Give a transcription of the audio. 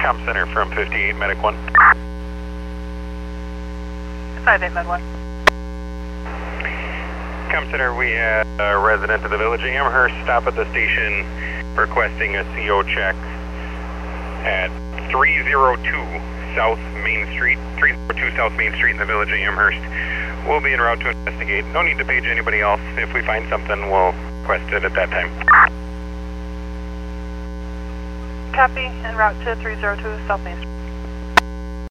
Com Center from 58, Medic 1. 58, Med 1. Com Center, we had a resident of the village of Amherst stop at the station requesting a CO check at 302 South Main Street, 302 South Main Street in the village of Amherst. We'll be en route to investigate. No need to page anybody else. If we find something, we'll request it at that time. Copy, en route to 302 South Main Street.